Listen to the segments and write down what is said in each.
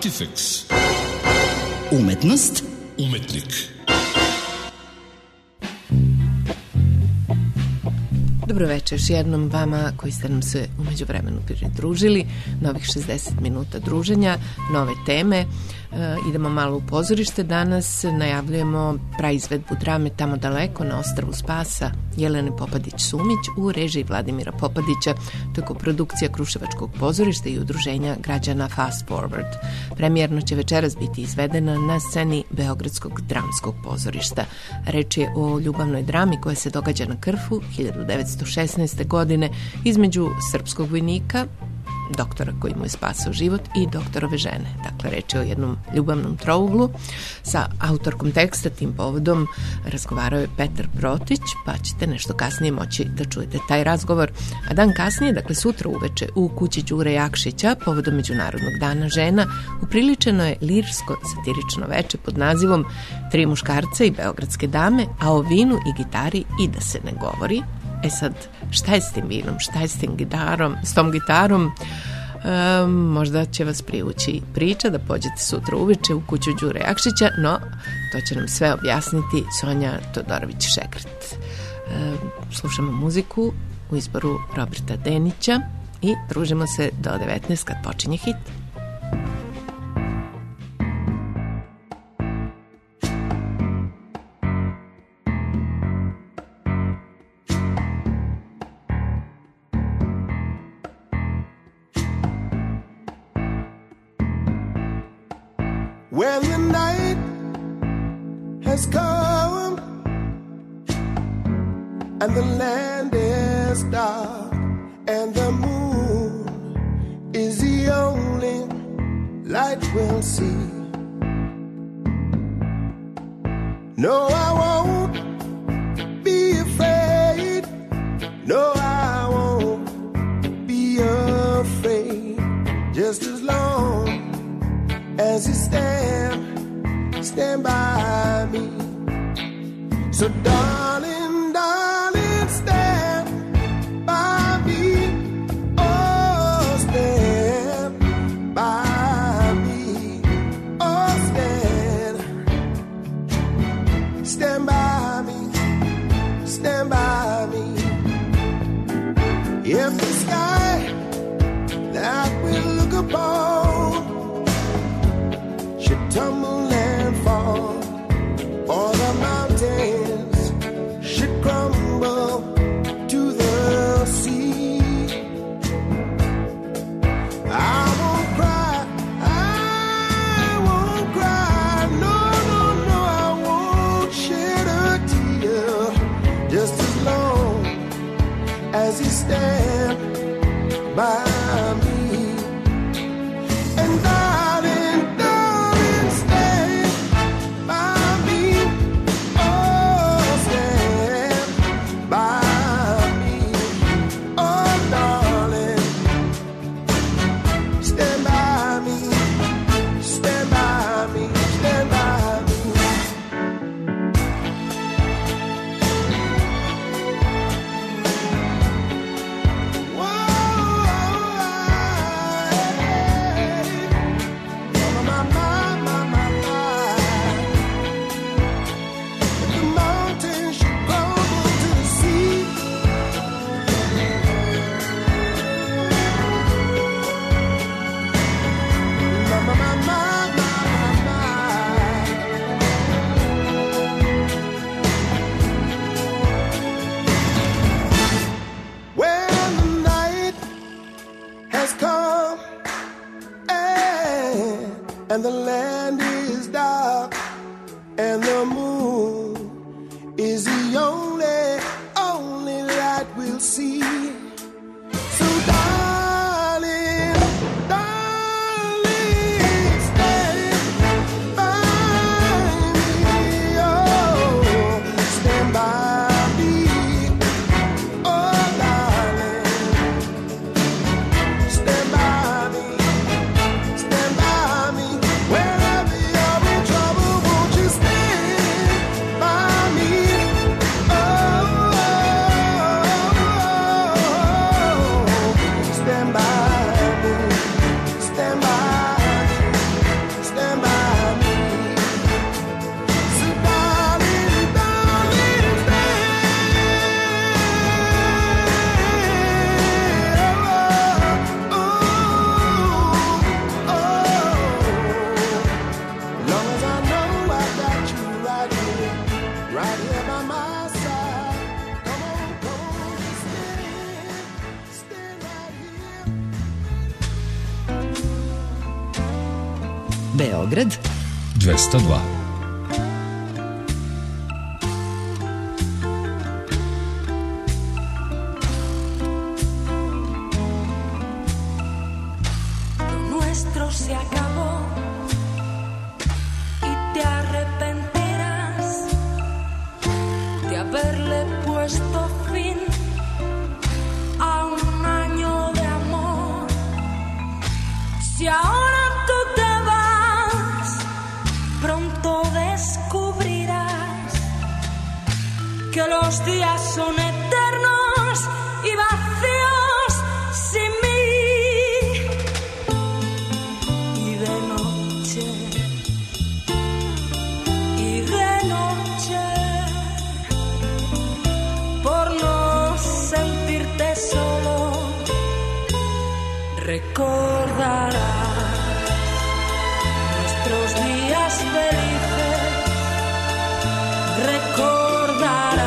Artifex. Umetnost. Umetnik. Dobro večer još jednom vama koji ste nam se umeđu vremenu pridružili. Novih 60 minuta druženja, nove teme. Idemo malo u pozorište danas. Najavljujemo praizvedbu drame Tamo daleko na ostrvu Spasa Jelene Popadić-Sumić u režiji Vladimira Popadića. To je koprodukcija Kruševačkog pozorišta i udruženja građana Fast Forward. Premijerno će večeras biti izvedena na sceni Beogradskog dramskog pozorišta. Reč je o ljubavnoj drami koja se događa na Krfu 1916. godine između srpskog vojnika, doktora koji mu je spasao život, i doktorove žene. Dakle, reč je o jednom ljubavnom trouglu. Sa autorkom teksta tim povodom razgovarao je Petar Protić, pa ćete nešto kasnije moći da čujete taj razgovor. A dan kasnije, dakle sutra uveče, u kući Đure Jakšića, povodom Međunarodnog dana žena, upriličeno je lirsko-satirično veče pod nazivom Tri muškarca i beogradske dame, a o vinu i gitari i da se ne govori. E sad, šta je s tim vinom, šta je s tom gitarom? Možda će vas privući priča da pođete sutra uveče u kuću Đure Jakšića, no to će nam sve objasniti Sonja Todorović-Šekret. Slušamo muziku u izboru Roberta Denića i družimo se do 19 kad počinje hit. When the night has come and the land is dark and the moon is the only light we'll see. No, I won't be afraid. No, I won't be afraid. Just as long as you stand by me. So darling, darling, stand by me. Oh, stand by me. Oh, stand by me. Stand by me. If the sky that we look upon should tumble and fall, or the mountains should crumble to the sea, I won't cry, no, no, no, I won't shed a tear, just as long as you stand by me. And the land is dark and the moon is the only light we'll see. So darling, darling, stand by me. Oh, stand by me. Oh, darling, stand by me. Stand by me wherever Beograd 202. Se acabó y te arrepentirás de haberle puesto fin a un año de amor. Si ahora tú te vas, pronto descubrirás que los días son eternos y vacíos sin mí. Recordarás nuestros días felices, recordarás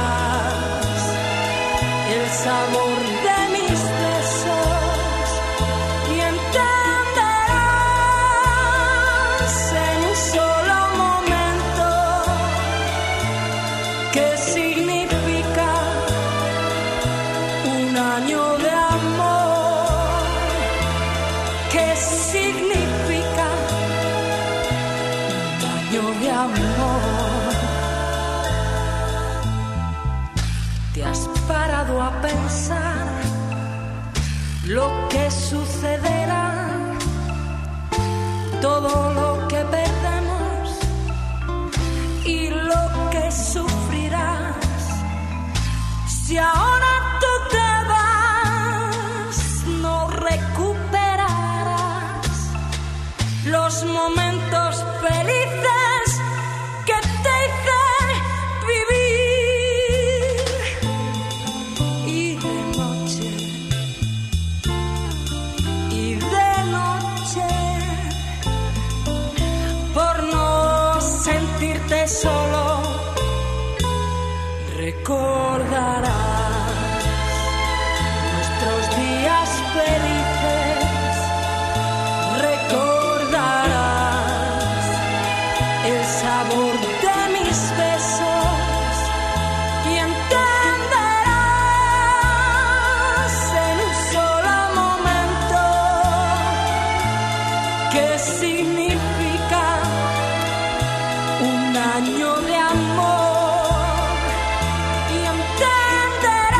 el sabor de mis besos y entenderás en un solo momento qué significa un año de amor. ¿Qué significa un año de amor? ¿Te has parado a pensar lo que sucederá? Todo lo que perdemos y lo que sufrirás. Si ahora tú te vas, no recuperarás los momentos felices que te hice vivir. Y de noche, por no sentirte solo, recordarás nuestros días felices. El sabor de mis besos y entenderás en un solo momento qué significa un año de amor y entenderás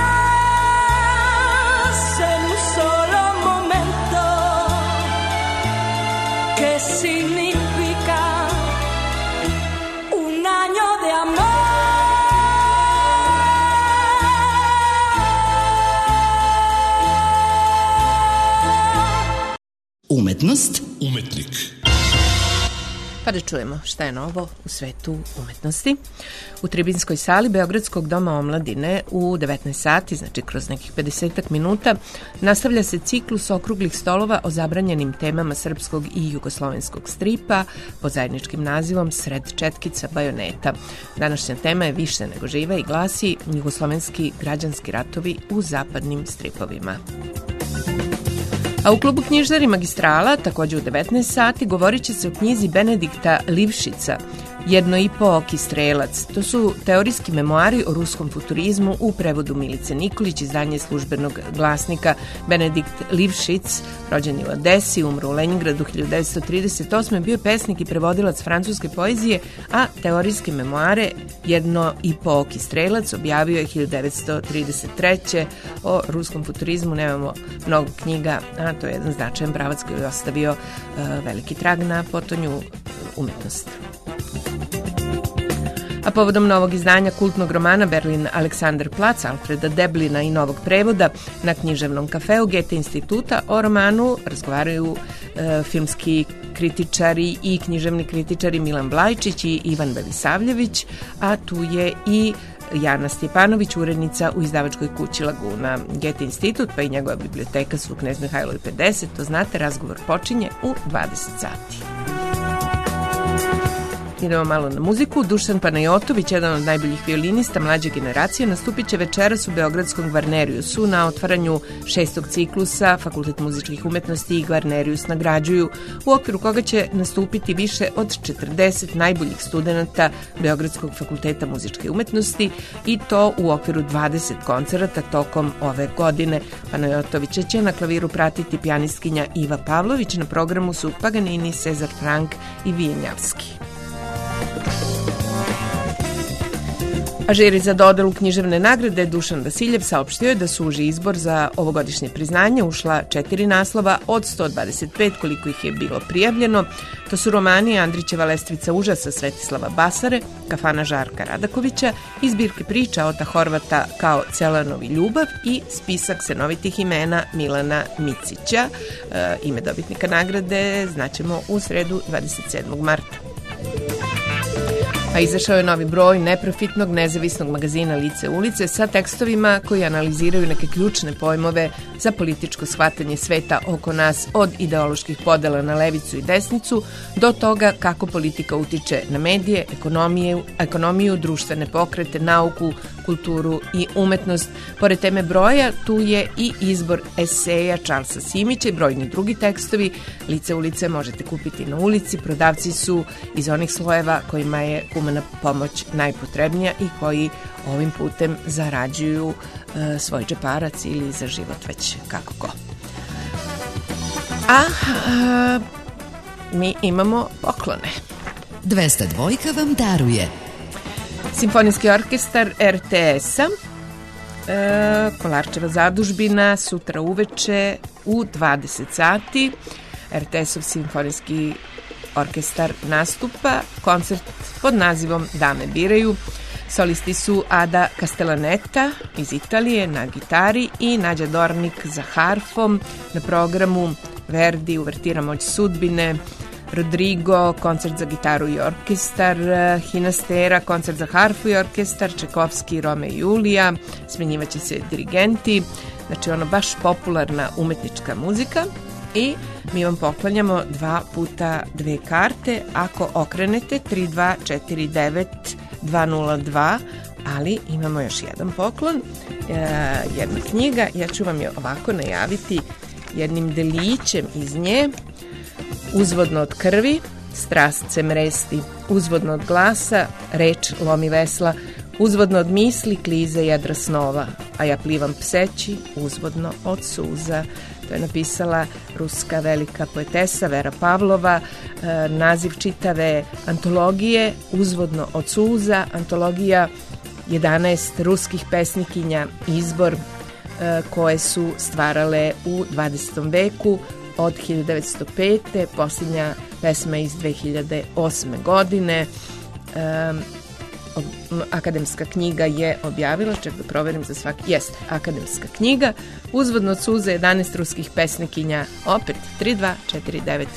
en un solo momento qué significa de amor. Umetnost. Umetnik. Pa da čujemo šta je novo u svetu umetnosti. U tribinskoj sali Beogradskog doma omladine u 19 sati, znači kroz nekih 50 minuta, nastavlja se ciklus okruglih stolova o zabranjenim temama srpskog i jugoslovenskog stripa pod zajedničkim nazivom Sred četkica bajoneta. Današnja tema je više nego živa i glasi jugoslovenski građanski ratovi u zapadnim stripovima. A u klubu knjižari Magistrala, također u 19 sati, govorit će se o knjizi Benedikta Livšica, Jedno i po oki strelac. To su teorijski memoari o ruskom futurizmu u prevodu Milice Nikolić, izdanje Službenog glasnika. Benedikt Livšic, rođen je u Odesi, umro u Leningradu 1938. bio pesnik i prevodilac francuske poezije, a teorijske memoare Jedno i po oki strelac objavio je 1933. O ruskom futurizmu nemamo mnogo knjiga, a to je jedan značajan pravac koji je ostavio veliki trag na potonju umetnosti. A povodom novog izdanja kultnog romana Berlin Aleksandar Plac, Alfreda Deblina i novog prevoda na književnom kafeu Goethe instituta o romanu razgovaraju filmski kritičari i književni kritičari Milan Blajčić i Ivan Belisavljević, a tu je i Jana Stjepanović, urednica u izdavačkoj kući Laguna. Goethe institut pa i njegova biblioteka su u Knez Mihajlovi 50, to znate, razgovor počinje u 20 sati. idemo malo na muziku. Dušan Panajotović, jedan od najboljih violinista mlađe generacije, nastupit će večeras u Beogradskom Gvarneriusu na otvaranju 6. ciklusa Fakultet muzičkih umetnosti i Gvarnerius nagrađuju, u okviru koga će nastupiti više od 40 najboljih studenata Beogradskog fakulteta muzičke umetnosti i to u okviru 20 koncerata tokom ove godine. Panajotovića će na klaviru pratiti pijanistkinja Iva Pavlović, na programu su Paganini, Cezar Frank i Vijenjavski. A žiri za dodelu književne nagrade Dušan Vasiljev saopštio je da su uži izbor za ovogodišnje priznanje ušla 4 naslova od 125 koliko ih je bilo prijavljeno. To su romani Andrićeva Lestvica užasa Svetislava Basare, Kafana Žarka Radakovića i zbirke priča Ota Horvata Kao Celanovi ljubav i spisak senovitih imena Milana Micića. Ime dobitnika nagrade znaćemo u sredu 27. marta. A izašao je novi broj neprofitnog nezavisnog magazina Lice ulice sa tekstovima koji analiziraju neke ključne pojmove za političko shvatanje sveta oko nas, od ideoloških podela na levicu i desnicu do toga kako politika utiče na medije, ekonomiju, društvene pokrete, nauku, kulturu i umetnost. Pored teme broja, tu je i izbor eseja Charlesa Simića i brojni drugi tekstovi. Lice ulice možete kupiti na ulici, prodavci su iz onih slojeva kojima je humana pomoć najpotrebnija i koji ovim putem zarađuju svoj džeparac ili za život, već kako ko. A mi imamo poklone. 202 vam daruje Simfonijski orkestar RTS-a, Kolarčeva zadužbina, sutra uveče u 20 sati. RTS-ov simfonijski orkestar nastupa, koncert pod nazivom Dame biraju. Solisti su Ada Castellaneta iz Italije na gitari i Nađa Dornik za harfom. Na programu Verdi, uvertira Moć sudbine, Rodrigo, koncert za gitaru i orkestar, Hinastera, koncert za harfu i orkestar, Čekovski, Rome i Julija, smenjivaće se dirigenti, znači ono baš popularna umetnička muzika. I mi vam poklanjamo 2 puta 2 karte ako okrenete 3249-202, ali imamo još jedan poklon, jedna knjiga. Ja ću vam je ovako najaviti jednim delićem iz nje. Uzvodno od krvi, strast se mresti, uzvodno od glasa, reč lomi vesla, uzvodno od misli, klize jedra snova, a ja plivam pseći, uzvodno od suza. To je napisala ruska velika poetesa Vera Pavlova. Naziv čitave antologije Uzvodno od suza, antologija 11 ruskih pesnikinja, izbor koje su stvarale u 20. veku od 1905. Posljednja pesma iz 2008. godine. Akademska knjiga je objavila, ček da proverim za svaki, jest, akademska knjiga, Uzvodno od suza 11 ruskih pesnikinja, opet 3249-202.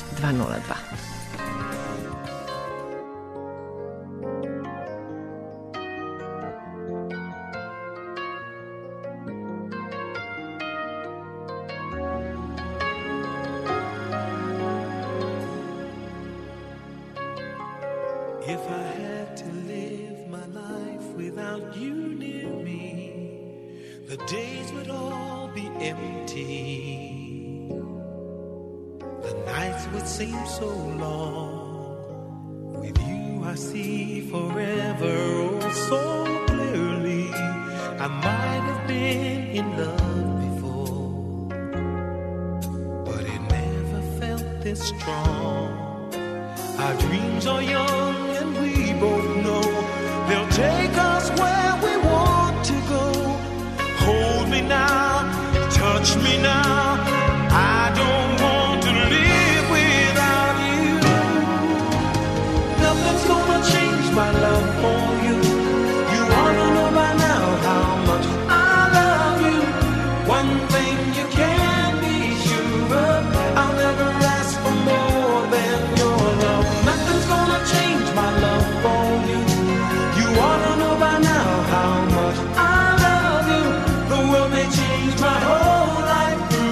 How much I love you, the world may change my whole life through.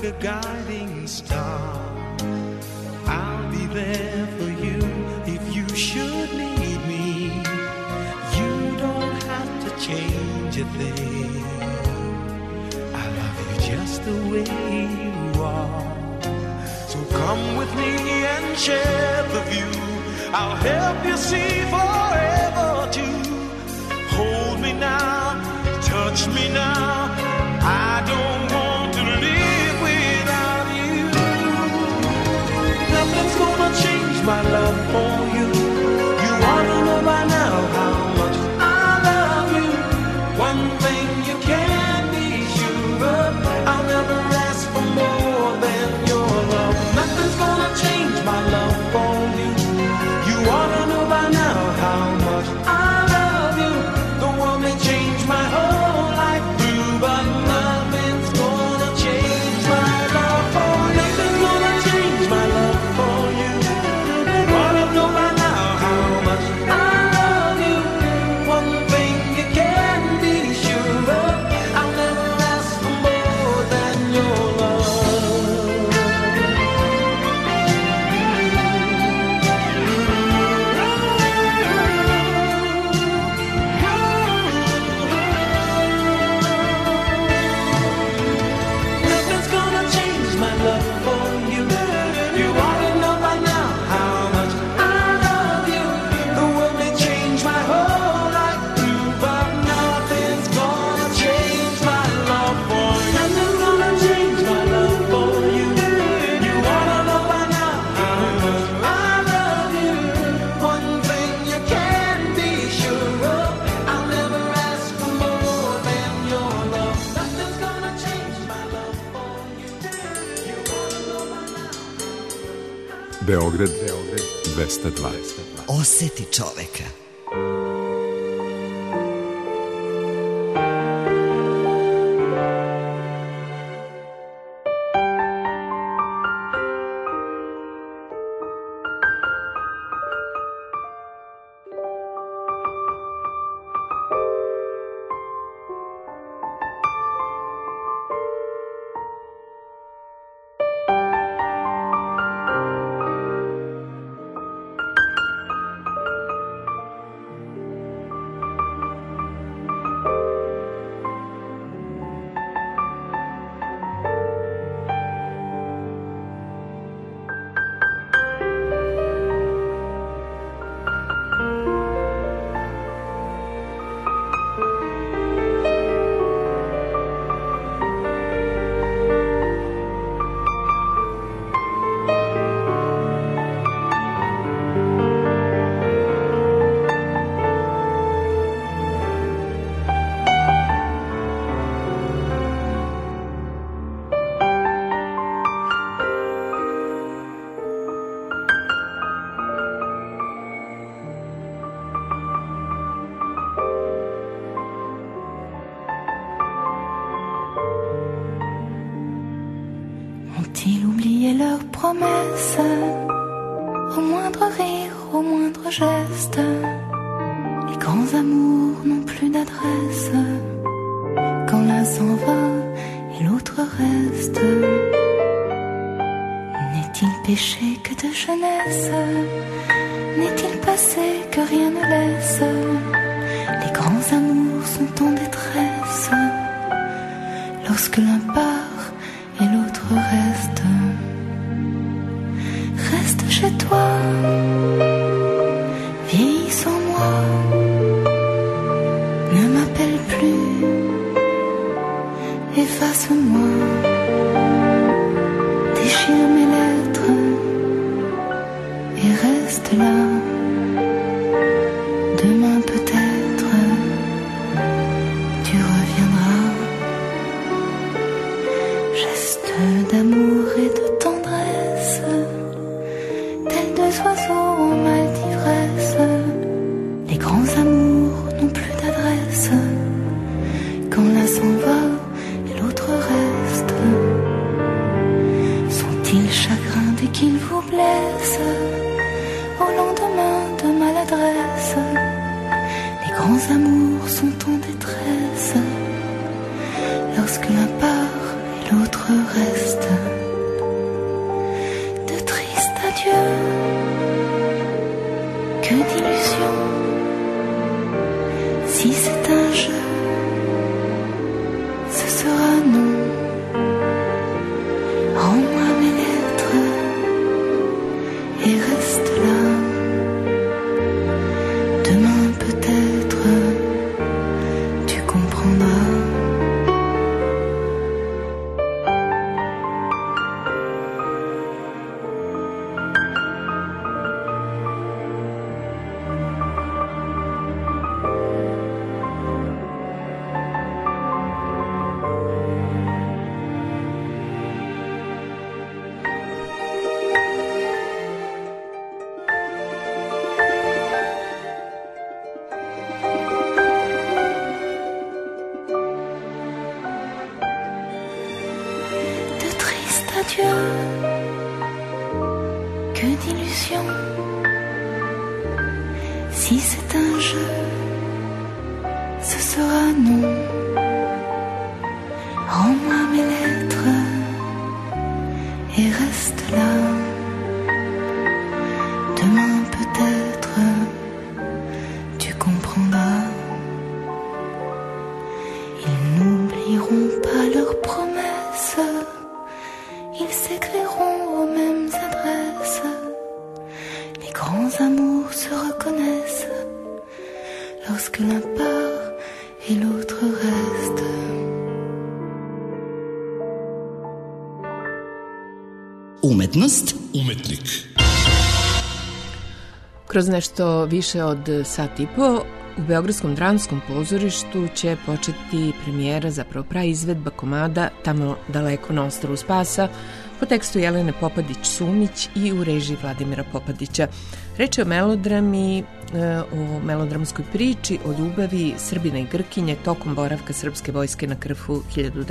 like a guiding star. I'll be there for you if you should need me. You don't have to change a thing. I love you just the way you are. So come with me and share the view. I'll help you see forever too. Hold me now, touch me now. I don't want to live without you. Nothing's gonna change my love for you. You ought to know by now how much I love you. One thing you can be sure of, I'll never ask for more than your love. Nothing's gonna change my love for you. You ought to know by now how much I love you. The world may change my whole life through, but nothing's gonna change my love for you. Nothing's gonna change my love for you. You ought to know by now how much I love you. One thing you can be sure of, I'll never ask for more than your love. Nothing's gonna change my love for you. You ought to know by now how much I love you. The world may change my whole life through, but nothing's gonna change my love for you. Nothing's gonna change my love for you. You ought to know by now how much I love you. One thing you can be sure of, I'll never ask for more than your love. Nothing's gonna change my love for you. You ought to know by now. Beograd 202. Oseti čoveka. Ont-ils oublié leurs promesses? Au moindre rire, au moindre geste, les grands amours n'ont plus d'adresse. Quand l'un s'en va et l'autre reste, n'est-il péché que de jeunesse? N'est-il passé que rien ne laisse? Les grands amours sont en détresse lorsque l'un part et l'autre reste. Reste chez toi, vieillis sans moi, ne m'appelle plus, efface-moi, déchire mes lettres et reste là. Demain peut-être tu reviendras. Geste d'amour et de tendresse, tels deux oiseaux en mal d'ivresse. Les grands amours n'ont plus d'adresse quand l'un s'en va et l'autre reste. Sont-ils chagrins dès qu'ils vous blessent au lendemain de maladresse? Les grands amours sont en détresse lorsque l'un part et l'autre reste. adieu, que d'illusions. Si c'est un jeu, ce sera non. Rends-moi mes lettres et reste là. Demain peut-être tu comprendras. Ils n'oublieront pas leurs promesses, ils s'écriront aux mêmes adresses. Les grands amours se reconnaissent lorsque l'un part et l'autre reste. Umetnost. Umetnik. Kroz nešto više od sat i po u Beogradskom dramskom pozorištu će početi premijera, zapravo praizvedba komada Tamo daleko na ostrvu Spasa po tekstu Jelene Popadić-Sumić i u režiji Vladimira Popadića. Reč je o melodrami, o melodramskoj priči o ljubavi Srbina i Grkinje tokom boravka srpske vojske na Krfu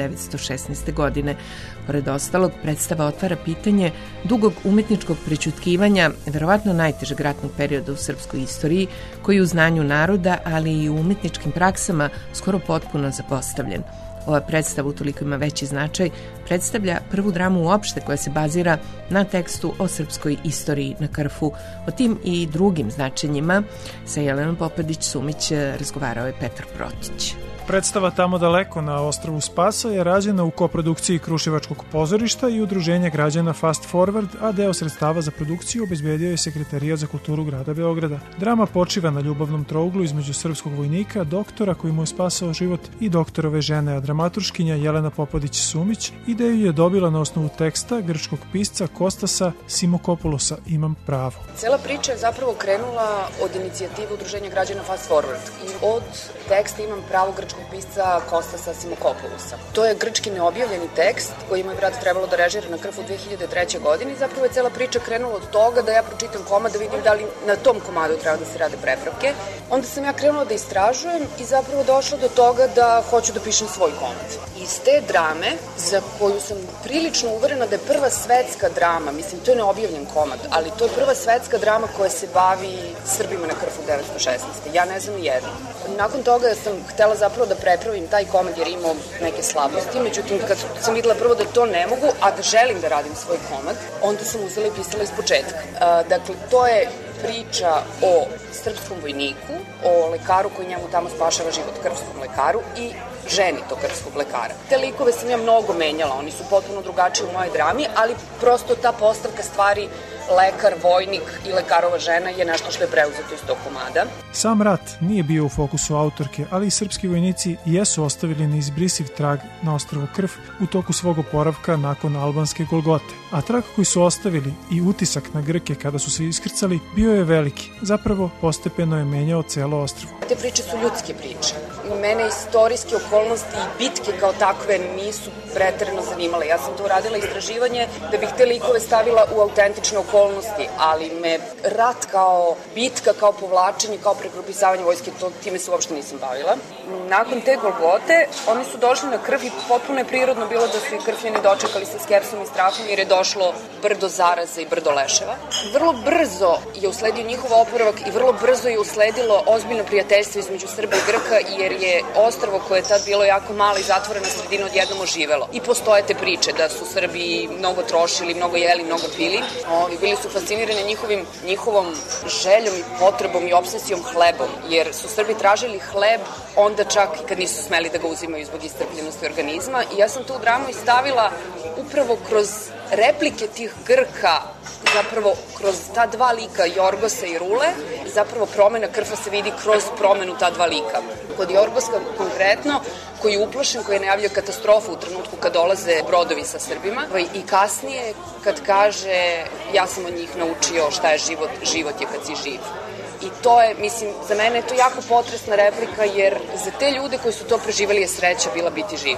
1916. godine. Pored ostalog, predstava otvara pitanje dugog umetničkog prećutkivanja, verovatno najtežeg ratnog perioda u srpskoj istoriji, koji je u znanju naroda, ali i u umetničkim praksama skoro potpuno zapostavljen. Ova predstava, utoliko ima veći značaj, predstavlja prvu dramu uopšte koja se bazira na tekstu o srpskoj istoriji na Krfu. O tim i drugim značenjima sa Jelenom Popadić-Sumić razgovarao je Petar Protić. Predstava Tamo daleko na ostrvu Spasa je rađena u koprodukciji Kruševačkog pozorišta i udruženja građana Fast Forward, a deo sredstava za produkciju obezbedio je Sekretarijat za kulturu grada Beograda. Drama počiva na ljubavnom trouglu između srpskog vojnika, doktora koji mu je spasao život i doktorove žene, a dramaturškinja Jelena Popadić-Sumić ideju je dobila na osnovu teksta grčkog pisca Kostasa Simokopulosa Imam pravo. Cela priča je zapravo krenula od inicijative udruženja građana Fast Forward i od teksta Imam pravo grčkog pisca Kostasa Simokopoulosa. To je grčki neobjavljeni tekst koji mu je brat trebalo da režira na Krfu 2003. godine i zapravo je cela priča krenula od toga da ja pročitam komad, da vidim da li na tom komadu treba da se rade prepravke. Onda sam ja krenula da istražujem i zapravo došla do toga da hoću da pišem svoj komad. Iz te drame, za koju sam prilično uverena da je prva svetska drama, mislim, to je neobjavljen komad, ali to je prva svetska drama koja se bavi Srbima na Krfu 1916. Ja ne znam jednu. Nakon toga sam htela zapravo da prepravim taj komad jer imao neke slabosti, međutim kad sam videla prvo da to ne mogu, a da želim da radim svoj komad, onda sam uzela i pisala iz početka. Dakle, to je priča o srpskom vojniku, o lekaru koji njemu tamo spašava život, krvskom lekaru i ženi tog krvskog lekara. Te likove sam ja mnogo menjala, oni su potpuno drugačiji u mojoj drami, ali prosto ta postavka stvari lekar, vojnik i lekarova žena je nešto što je preuzeto iz tog komada. Sam rat nije bio u fokusu autorke, ali i srpski vojnici jesu ostavili neizbrisiv trag na ostrvu Krf u toku svog oporavka nakon albanske Golgote. A trag koji su ostavili i utisak na Grke kada su se iskrcali bio je veliki. Zapravo, postepeno je menjao celo ostrvo. Te priče su ljudske priče. Mene istorijske okolnosti i bitke kao takve nisu preterano zanimale. Ja sam to uradila istraživanje da bih te likove stavila u autentične okolnosti, ali me rat kao bitka, kao povlačenje, kao prepropisavanje vojske, time se uopšte nisam bavila. Nakon te Golgote, oni su došli na Krf i potpuno je prirodno bilo da su i Krfljani dočekali sa skepsom i strahom jer je došlo brdo zaraze i brdo leševa. Vrlo brzo je usledio njihov oporavak i vrlo brzo je usledilo ozbiljno prijateljstvo između Srba i Grka jer je ostrvo koje je tad bilo jako malo i zatvorena sredina odjednom oživelo. I postoje te priče da su Srbi mnogo trošili, mnogo jeli, mnogo pili. Bili su fascinirani njihovom željom i potrebom i obsesijom hlebom, jer su Srbi tražili hleb onda čak i kad nisu smeli da ga uzimaju zbog istrpljenosti organizma. I ja sam tu dramu i stavila upravo kroz replike tih Grka, zapravo kroz ta dva lika, Jorgosa i Rule, zapravo promena Krfa se vidi kroz promenu ta dva lika. Kod Jorgoska konkretno, koji je uplašen, koji je najavio katastrofu u trenutku kad dolaze brodovi sa Srbima, i kasnije kad kaže ja sam od njih naučio šta je život, život je kad si živ. I to je, mislim, za mene je to jako potresna replika, jer za te ljude koji su to preživali je sreća bila biti živ.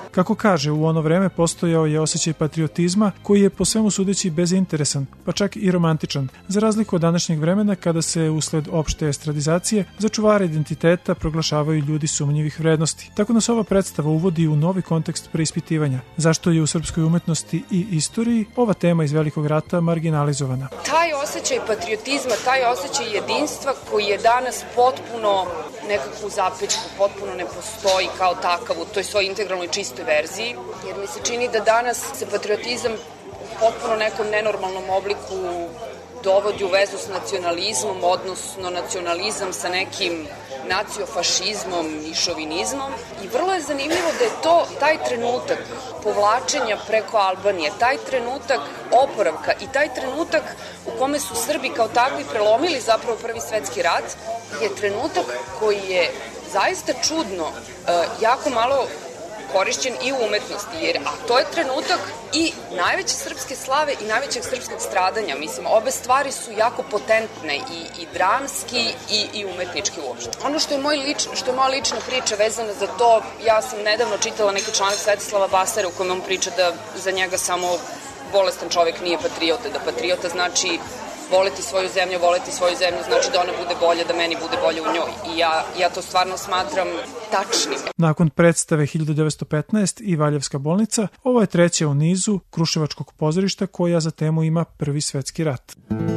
Kako kaže, u ono vreme postojao je osjećaj patriotizma koji je po svemu sudeći bezinteresan, pa čak i romantičan, za razliku od današnjeg vremena kada se usled opšte estradizacije za čuvare identiteta proglašavaju ljudi sumnjivih vrednosti. Tako nas ova predstava uvodi u novi kontekst preispitivanja. Zašto je u srpskoj umetnosti i istoriji ova tema iz Velikog rata marginalizovana? Taj osjećaj patriotizma, taj osjećaj jedinstva koji je danas potpuno nekako u zapećku, potpuno ne postoji kao takav u toj svojoj integralnoj čistoj verziji, jer mi se čini da danas se patriotizam u potpuno nekom nenormalnom obliku dovodi u vezu s nacionalizmom, odnosno nacionalizam sa nekim naciofašizmom i šovinizmom. I vrlo je zanimljivo da je to taj trenutak povlačenja preko Albanije, taj trenutak oporavka i taj trenutak u kome su Srbi kao takvi prelomili zapravo Prvi svetski rat, je trenutak koji je zaista čudno jako malo korišćen i u umetnosti, a to je trenutak i najveće srpske slave i najvećeg srpskog stradanja. Mislim, obe stvari su jako potentne i dramski i umetnički uopšte. Ono što je moja lična priča vezana za to, ja sam nedavno čitala neki članak Svetislava Basara u kojem on priča da za njega samo bolestan čovjek nije patriota, da patriota znači voleti svoju zemlju znači da ona bude bolja, da meni bude bolje u njoj. I ja to stvarno smatram tačnim. Nakon predstave 1915 i Valjevska bolnica, ovo je treća u nizu Kruševačkog pozorišta koja za temu ima Prvi svetski rat.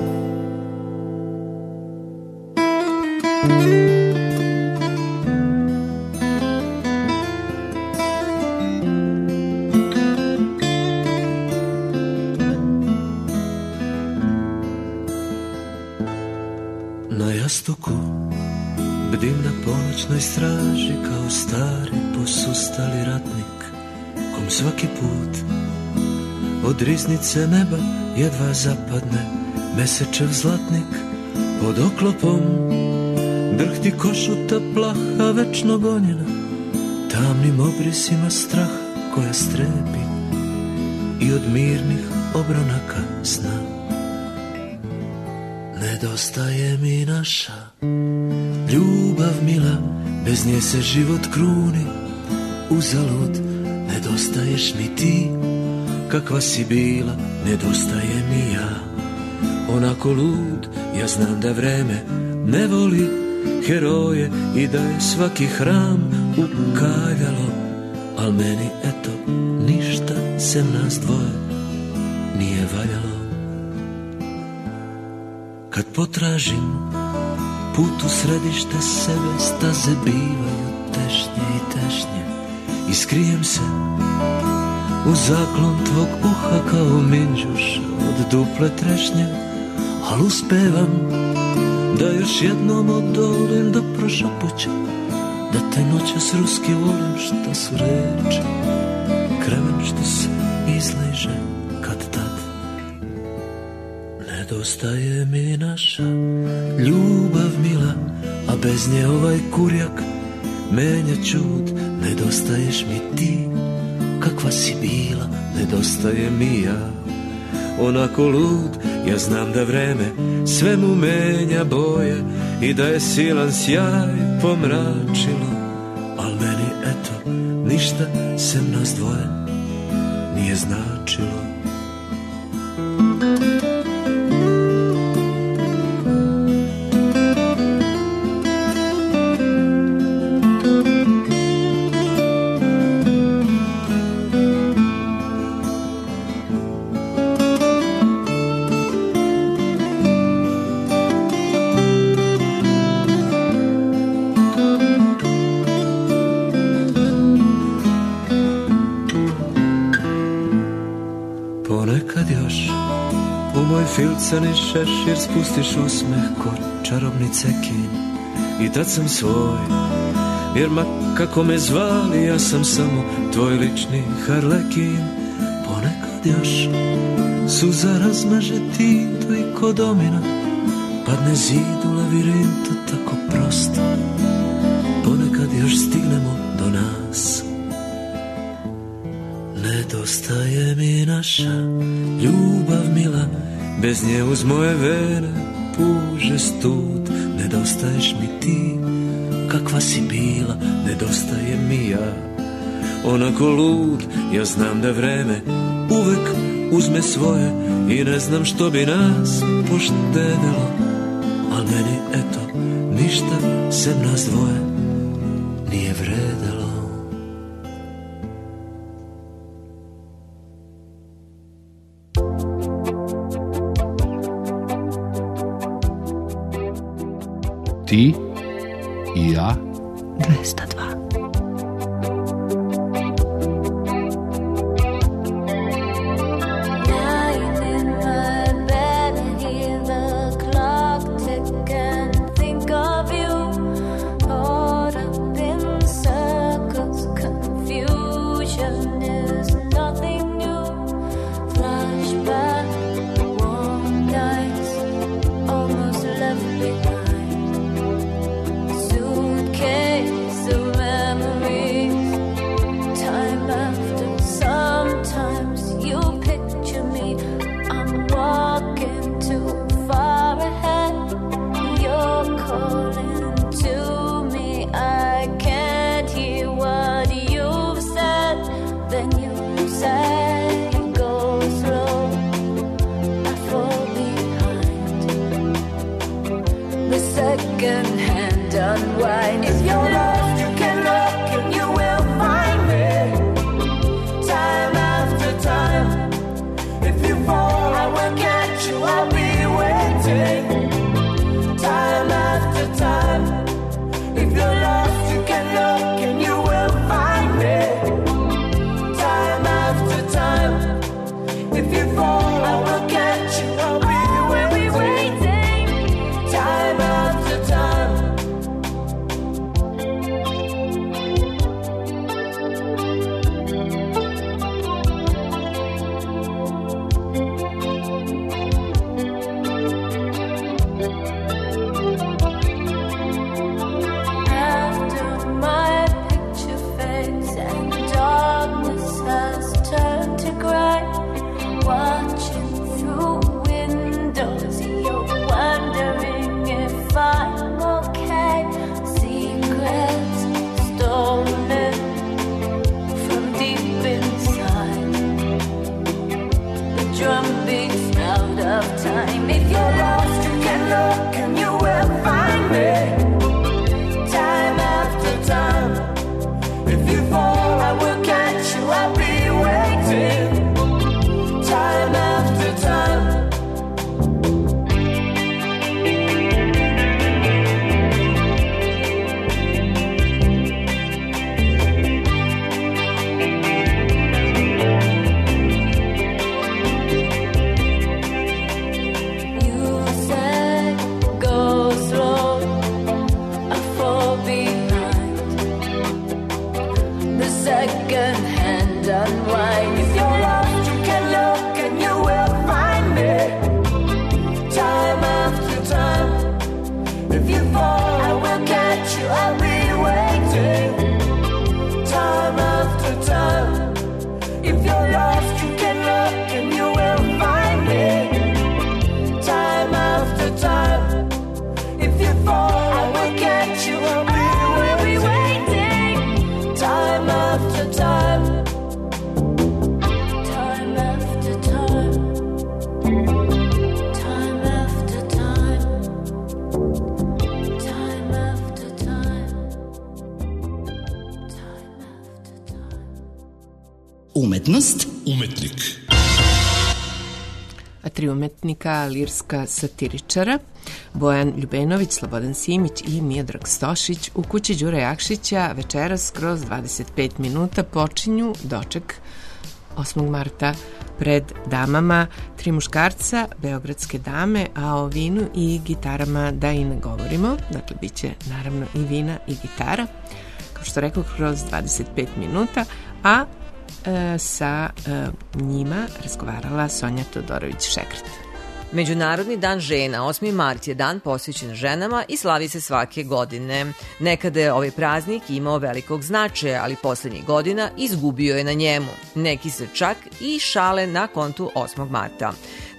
Jastuku bdim na ponoćnoj straži kao stari posustali ratnik, kom svaki put od riznice neba jedva zapadne mesečev zlatnik. Pod oklopom drhti košuta plaha večno gonjena, tamnim obrisima straha koja strepi i od mirnih obronaka sna. Nedostaje mi naša ljubav mila, bez nje se život kruni uzalud. Nedostaješ mi ti, kakva si bila, nedostaje mi ja. Onako lud, ja znam da vreme ne voli heroje i da je svaki hram ukaljalo, al meni eto ništa sem nas dvoje nije valjalo. Kad potražim put u središte sebe, staze bivaju tešnje i tešnje. Iskrijem se u zaklon tvog uha kao minđuš od duple trešnje, al uspevam da još jednom odolim, da prošapućem da te noćas ruski volim. Šta su reči, kremen što se izliže kad tad. Nedostaje mi naša ljubav mila, a bez nje ovaj kurjak menja čud. Nedostaješ mi ti, kakva si bila, nedostaje mi ja. Onako lud, ja znam da vreme sve mu menja boje i da je silan sjaj pomračilo, al meni eto ništa sem nas dvoje nije značilo. Filcani šešir spustiš usmeh ko čarobni cekin i tad sam svoj, jer ma kako me zvali ja sam samo tvoj lični harlekin. Ponekad još suza razmaže tintu i ko domina padne zid u lavirintu tako prosto. Ponekad još stignemo do nas. Nedostaje mi naša ljubav mila, bez nje uz moje vene puže stud. Nedostaješ mi ti, kakva si bila, nedostaje mi ja. onako lud. Ja znam da vreme uvek uzme svoje i ne znam što bi nas poštedelo, al meni eto ništa sem nas dvoje nije vredelo. Ti i ja 202. Umetnost. Umetnik. A tri umetnika, lirska satiričara, Bojan Ljubenović, Slobodan Simić i Miodrag Stošić u kući Đure Jakšića večeras kroz 25 minuta počinju doček 8. marta pred damama, tri muškarca, beogradske dame, a o vinu i gitarama da i ne govorimo. Dakle, bit će naravno i vina i gitara, kao što rekao, kroz 25 minuta, a sa njima razgovarala Sonja Todorović-Šekret. Međunarodni dan žena, 8. mart, je dan posvećen ženama i slavi se svake godine. Nekada je ovaj praznik imao velikog značaja, ali poslednjih godina izgubio je na njemu. Neki se čak i šale na kontu 8. marta.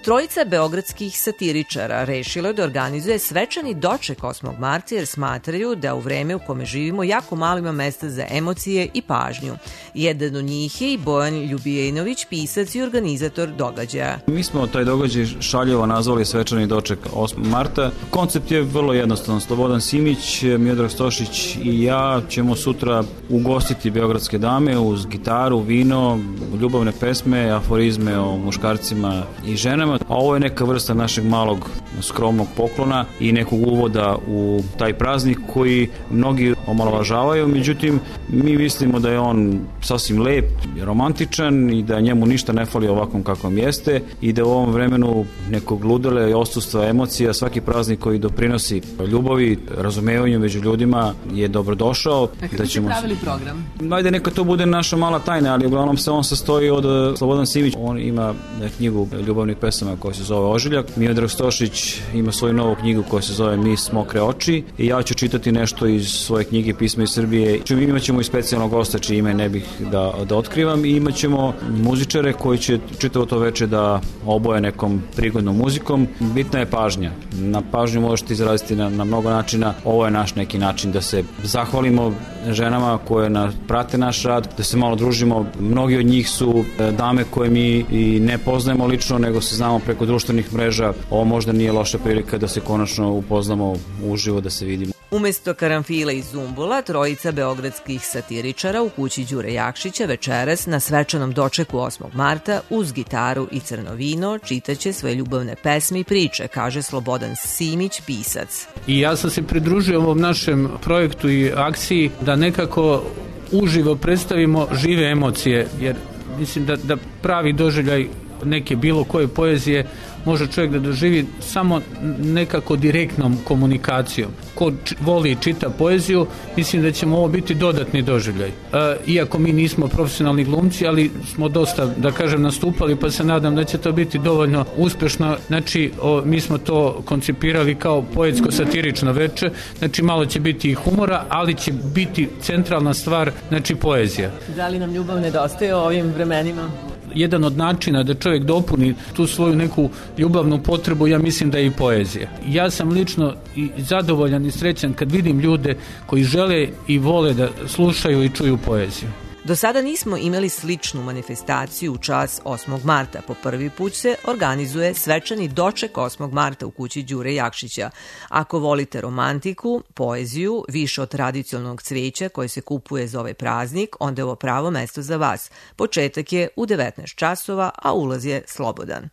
Trojica beogradskih satiričara rešilo je da organizuje svečani doček 8. marta jer smatraju da u vreme u kome živimo jako malo ima mesta za emocije i pažnju. Jedan od njih je i Bojan Ljubijenović, pisac i organizator događaja. Mi smo taj događaj šaljivo nazvali svečani doček 8. marta. Koncept je vrlo jednostavan. Slobodan Simić, Miodrag Stošić i ja ćemo sutra ugostiti beogradske dame uz gitaru, vino, ljubavne pesme, aforizme o muškarcima i ženama. A ovo je neka vrsta našeg malog skromnog poklona i nekog uvoda u taj praznik koji mnogi omalovažavaju, međutim mi mislimo da je on sasvim lep, romantičan i da njemu ništa ne fali ovakvom kakvom jeste i da u ovom vremenu nekog ludila i odsustva emocija svaki praznik koji doprinosi ljubavi, razumevanju među ljudima je dobrodošao. Da ćemo pravili program. Ajde neka to bude naša mala tajna, ali uglavnom se on sastoji od Slobodan Simić, on ima knjigu ljubavnih pesama koja se zove Ožiljak, Miodrag Stošić ima svoju novu knjigu koja se zove Mis mokre oči i ja ću čitati nešto iz svoje knjige Pisma iz Srbije. Imaćemo i specijalnog gosta čije ime ne bih da otkrivam i imaćemo muzičare koji će čitavo to veče da oboje nekom prigodnom muzikom. Bitna je pažnja. Na pažnju možete izraziti na mnogo načina. Ovo je naš neki način da se zahvalimo ženama koje prate naš rad, da se malo družimo. Mnogi od njih su dame koje mi i ne poznajemo lično, nego se znamo preko društvenih mreža. Ovo možda nije loša prilika da se konačno upoznamo uživo, da se vidimo. Umesto karanfila i zumbula, trojica beogradskih satiričara u kući Đure Jakšića večeras na svečanom dočeku 8. marta uz gitaru i crno vino čitaće svoje ljubavne pesme i priče, kaže Slobodan Simić, pisac. I ja sam se pridružio ovom našem projektu i akciji da nekako uživo predstavimo žive emocije, jer mislim da pravi doživljaj neke bilo koje poezije može čovjek da doživi samo nekako direktnom komunikacijom. Ko voli i čita poeziju, mislim da ćemo ovo biti dodatni doživljaj. Iako mi nismo profesionalni glumci, ali smo dosta, da kažem, nastupali, pa se nadam da će to biti dovoljno uspešno. Znači, mi smo to koncipirali kao poetsko-satirično veče, znači malo će biti i humora, ali će biti centralna stvar, znači poezija. Da li nam ljubav nedostaje u ovim vremenima? Jedan od načina da čovjek dopuni tu svoju neku ljubavnu potrebu, ja mislim da je i poezija. Ja sam lično i zadovoljan i srećan kad vidim ljude koji žele i vole da slušaju i čuju poeziju. Do sada nismo imali sličnu manifestaciju u čas 8. marta. Po prvi put se organizuje svečani doček 8. marta u kući Đure Jakšića. Ako volite romantiku, poeziju, više od tradicionalnog cveća koje se kupuje za ovaj praznik, onda je ovo pravo mesto za vas. Početak je u 19 časova, a ulaz je slobodan.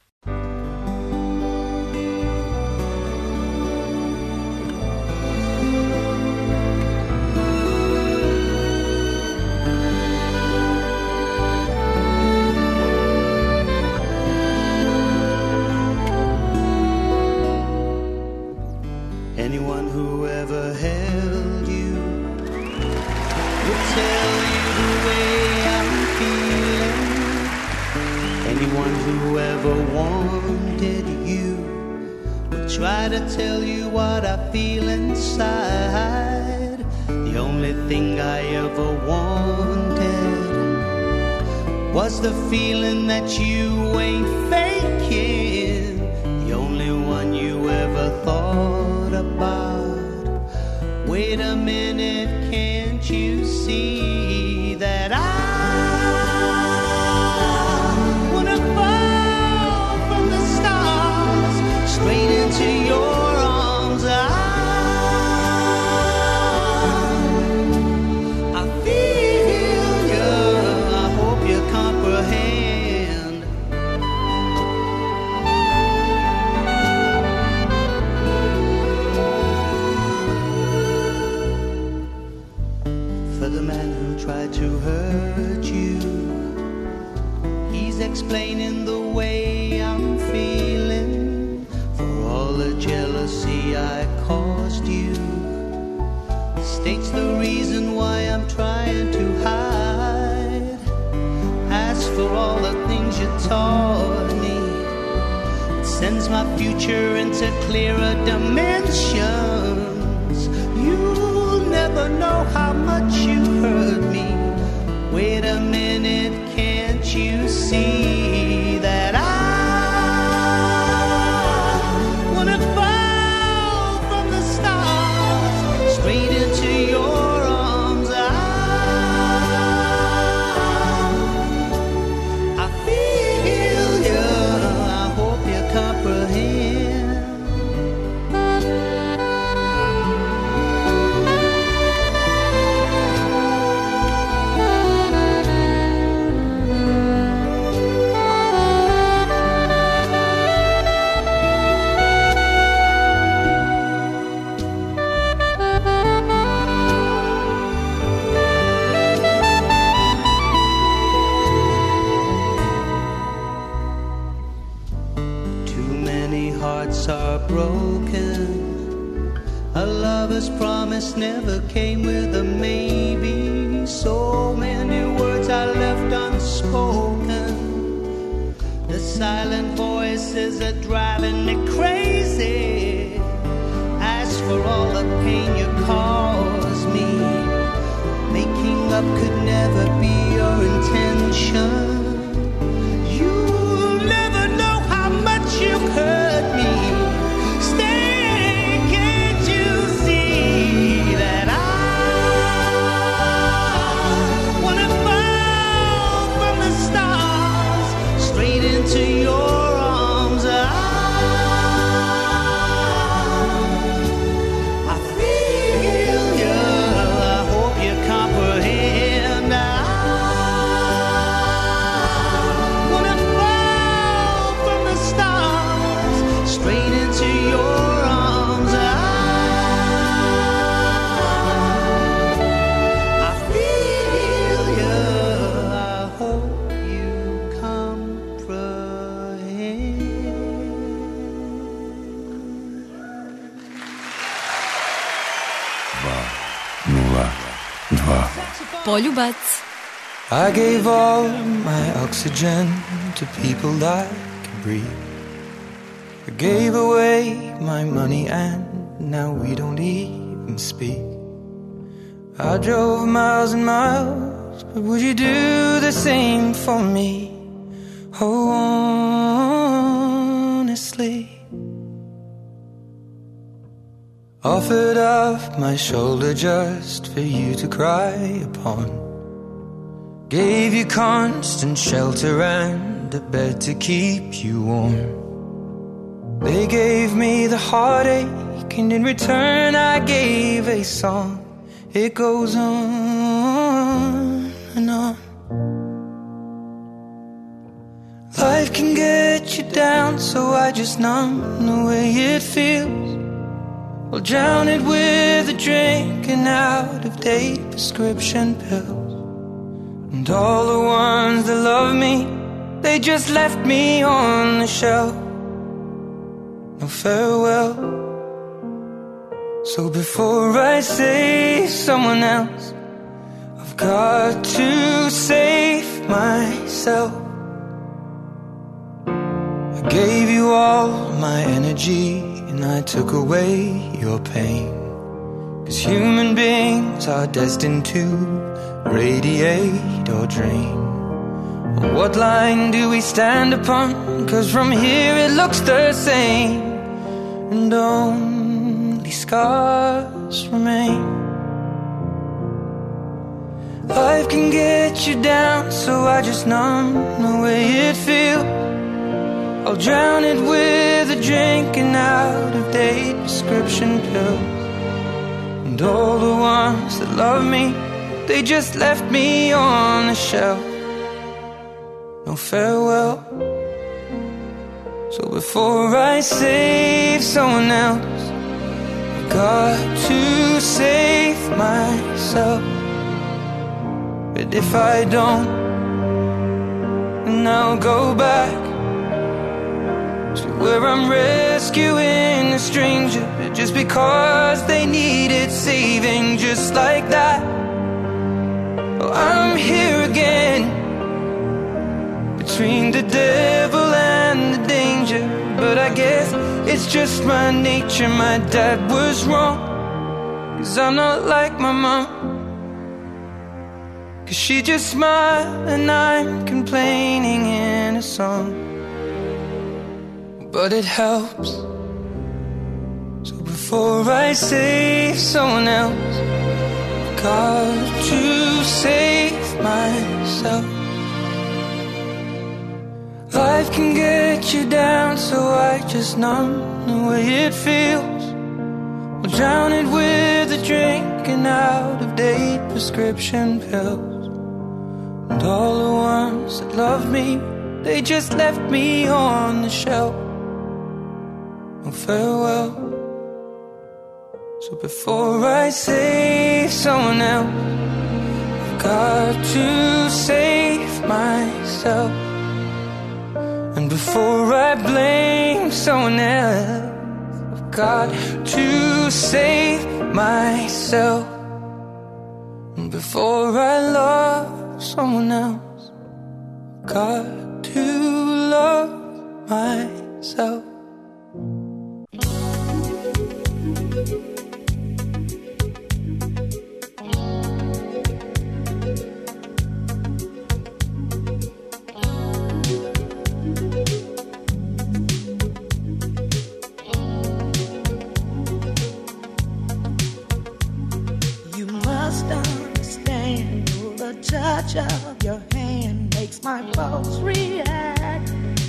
Anyone who ever held you would tell you the way I'm feeling. Anyone who ever wanted you would try to tell you what I feel inside. The only thing I ever wanted was the feeling that you ain't faking. The only one you ever thought about. Wait a minute, can't you see that I wanna fall from the stars straight into your arms? I feel you, I hope you comprehend. For the man who tried to hurt you, he's explaining the way I'm feeling. For all the jealousy I caused you, states the reason why I'm trying to hide. As for all the things you taught me, it sends my future into clearer dimensions. You'll never know how much you hurt me. Wait a minute, can't you see that I broken. A lover's promise never came with a maybe. So many words I left unspoken. The silent voices are driving me crazy. As for all the pain you caused me, making up could never be your intention. You'll never know how much you hurt me. Stay, can't you see that I wanna fall from the stars straight into your arms? I feel you, I hope you comprehend. I wanna fall from the stars straight into your arms. I feel you, I hope you comprehend. Poljubac. I gave all my oxygen to people that could breathe. I gave away my money and now we don't even speak. I drove miles and miles, but would you do the same for me? Oh, honestly. Offered up my shoulder just for you to cry upon. Gave you constant shelter and a bed to keep you warm. They gave me the heartache and in return I gave a song. It goes on and on. Life can get you down, so I just numb the way it feels. I'll drown it with a drink and out-of-date prescription pills. And all the ones that love me, they just left me on the shelf. No farewell. So before I save someone else, I've got to save myself. I gave you all my energy and I took away your pain. 'Cause human beings are destined to radiate or drain. What line do we stand upon? 'Cause from here it looks the same, and only scars remain. Life can get you down, so I just numb the way it feels. I'll drown it with a drink and out-of-date prescription pills. And all the ones that love me, they just left me on the shelf. No farewell. So before I save someone else, I got to save myself. But if I don't, then I'll go back to where I'm rescuing a stranger just because they needed saving, just like that. Oh, I'm here again, between the devil and the danger. But I guess it's just my nature. My dad was wrong, 'cause I'm not like my mom. 'Cause she just smiled and I'm complaining in a song. But it helps. So before I save someone else, I've got to save myself. Life can get you down, so I just numb the way it feels. I'll drown it with a drink and out-of-date prescription pills. And all the ones that love me, they just left me on the shelf. No farewell. So before I save someone else, I've got to save myself. And before I blame someone else, got to save myself before I love someone else. Got to love myself. Touch of your hand makes my pulse react.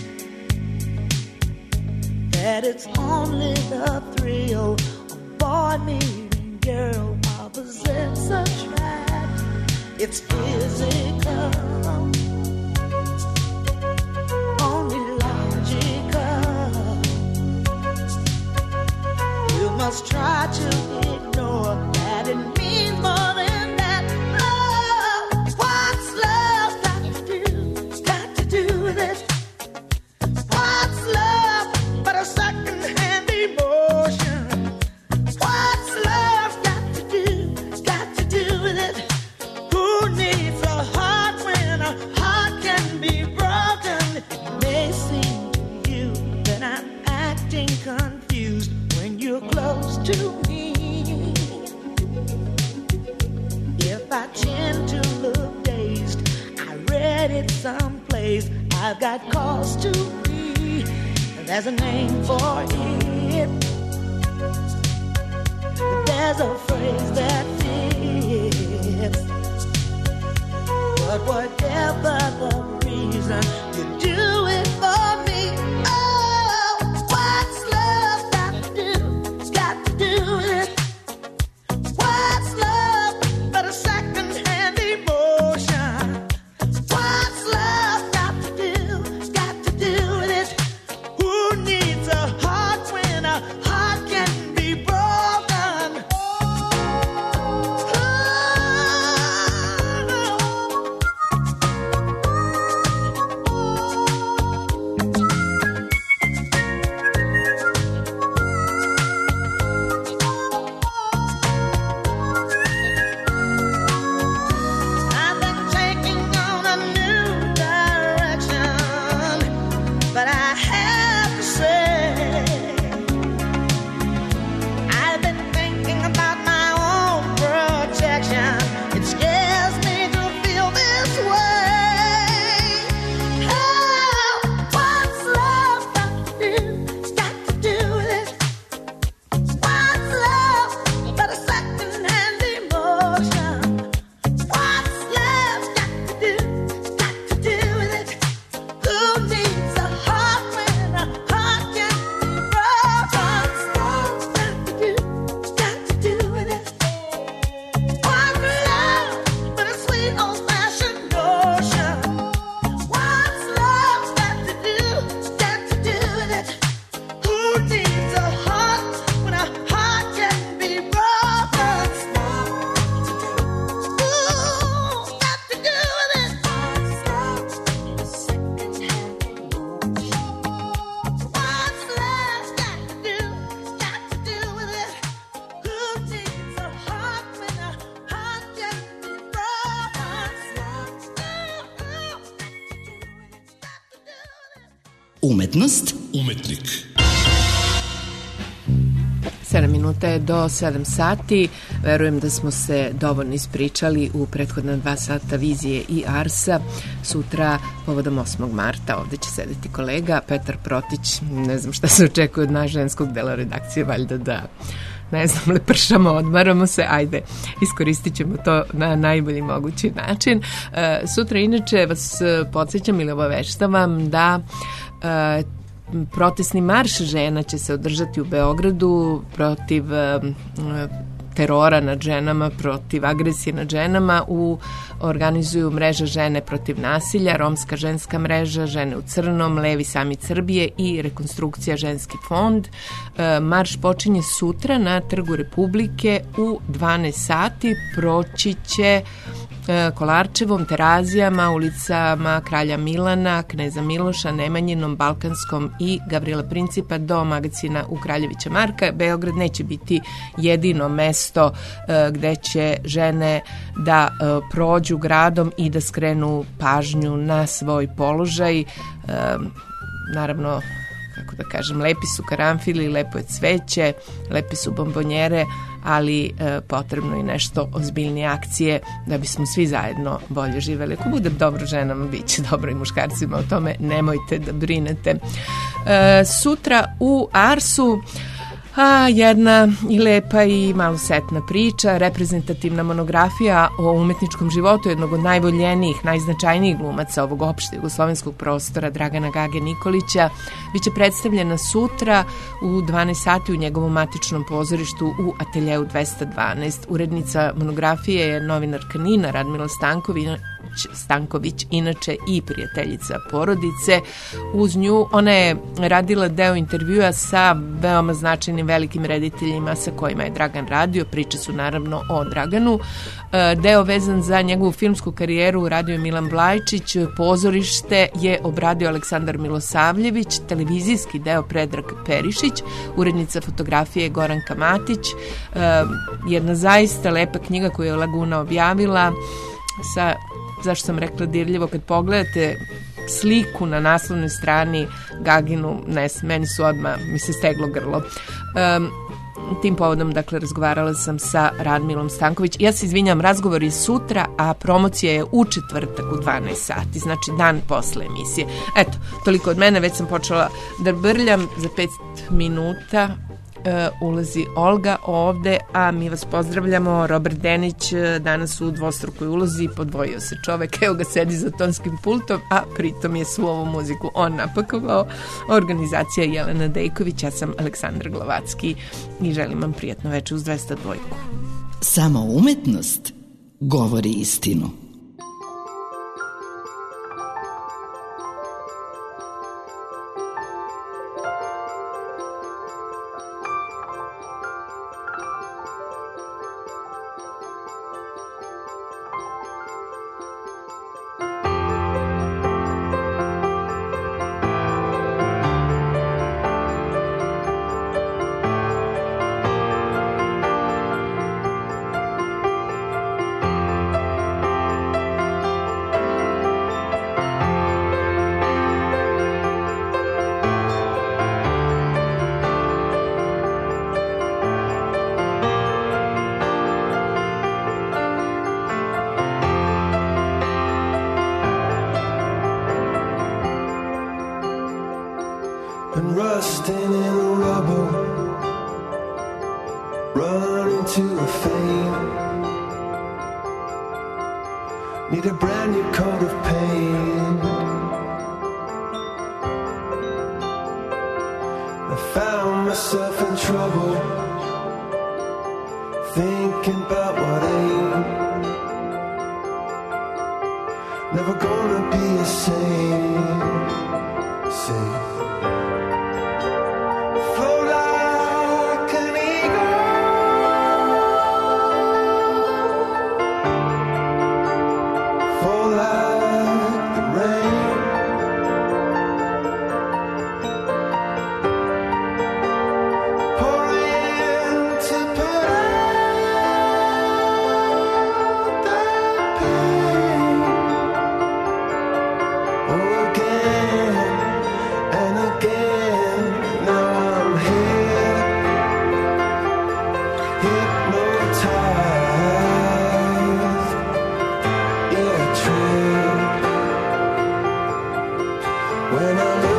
That it's only the thrill of boy meeting girl opposites attract. It's physical, only logical. You must try to ignore that it means more than someplace. I've got cause to be. There's a name for it. There's a phrase that fits. But whatever the reason, you do it for me. Oh, what's love got to do? It's got to do with it. What's love but a second-hand emotion? What's love got to do? Got to do with it. Who needs a heart when a heart can be broken? I've been taking on a new direction, but I have to say, I've been thinking about my own protection. It scares me to feel this way. Oh, what's love got to do? It's got to do with it. What's love but a second-hand emotion? What's love got to do? It's got to do with it. Who needs a heart when a heart can be broken? What's love got to do? It's got to do with it. What's love but a sweet old-fashioned notion? What's love got to do? It's got to do with it. Who needs a heart when a heart can be broken? Ooh, got to do with it. What's love but a second-hand emotion? What's love got to do? Got to do with it. Who needs a heart when a heart can be broken? Umetnost, Umetnik. 7 minuta je do 7 sati. Verujem da smo se dovoljno ispričali u prethodna 2 sata Vizije i Arsa. Sutra, povodom 8. marta, ovde će sedeti kolega Petar Protić. Ne znam šta se očekuje od naš ženskog dela redakcije, valjda da, ne znam, lepršamo, odmaramo se, ajde, iskoristit ćemo to na najbolji mogući način. Sutra, inače, vas podsjećam ili obaveštavam da protestni marš žena će se održati u Beogradu protiv terora nad ženama, protiv agresije nad ženama. Organizuju mreža Žene protiv nasilja, Romska ženska mreža, Žene u crnom, Levi samit Srbije i Rekonstrukcija ženski fond. Marš počinje sutra na Trgu Republike u 12 sati. Proći će Kolarčevom, Terazijama, ulicama Kralja Milana, Kneza Miloša, Nemanjinom, Balkanskom i Gavrila Principa do magacina u Kraljevića Marka. Beograd neće biti jedino mesto gde će žene da prođu gradom i da skrenu pažnju na svoj položaj. Naravno, kako da kažem, lepi su karanfili, lepo je cveće, lepe su bombonjere, ali potrebno i nešto ozbiljnije akcije da bismo svi zajedno bolje živeli. Ako bude dobro ženama, bit će dobro i muškarcima, o tome nemojte da brinete. Sutra u Arsu jedna i lepa i malo setna priča, reprezentativna monografija o umetničkom životu jednog od najvoljenijih, najznačajnijih glumaca ovog opšte jugoslovenskog prostora, Dragana Gage Nikolića, biće predstavljena sutra u 12 sati u njegovom matičnom pozorištu u ateljeu 212. Urednica monografije je novinarka Nina Radmila Stanković, inače i prijateljica porodice. Uz nju ona je radila deo intervjua sa veoma značajnim velikim rediteljima sa kojima je Dragan radio. Priče su naravno o Draganu. Deo vezan za njegovu filmsku karijeru radio je Milan Blajčić, pozorište je obradio Aleksandar Milosavljević, televizijski deo Predrag Perišić, urednica fotografije Goranka Matić. Jedna zaista lepa knjiga koju je Laguna objavila sa, zašto sam rekla dirljivo, kad pogledate sliku na naslovnoj strani Gaginu, meni su odmah, mi se steglo grlo. Tim povodom, dakle, razgovarala sam sa Radmilom Stanković. Ja se izvinjam, razgovor je sutra, a promocija je u četvrtak u 12 sati, znači dan posle emisije. Eto, toliko od mene, već sam počela da brljam, za 5 minuta ulazi Olga ovde, a mi vas pozdravljamo. Robert Denić danas u dvostrukoj ulozi, podvojio se čovek, evo ga sedi za tonskim pultom, a pritom je svu ovu muziku on napakovao. Organizacija Jelena Dejković, ja sam Aleksandra Glavacki i želim vam prijatno večer uz 202. Samo umetnost govori istinu. Been rusting in the rubble, running to a fame. Need a brand new coat of paint. I found myself in trouble, thinking about what ain't. Never gonna be the same. When I'm